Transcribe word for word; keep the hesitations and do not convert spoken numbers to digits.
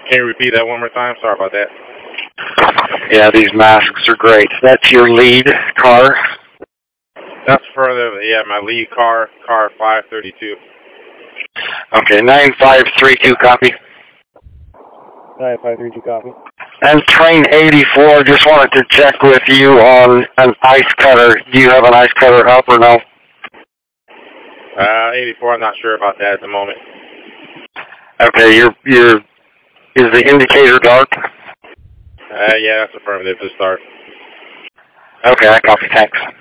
Can you repeat that one more time? Sorry about that. Yeah, these masks are great. That's your lead car? That's further, yeah, my lead car, car five thirty-two. Okay, nine five three two, copy. nine five three two, copy. And train eighty-four, just wanted to check with you on an ice cutter. Do you have an ice cutter up or no? Uh, eighty-four, I'm not sure about that at the moment. Okay, your your is the indicator dark? Uh, yeah, that's affirmative to start. Okay, I copy, thanks.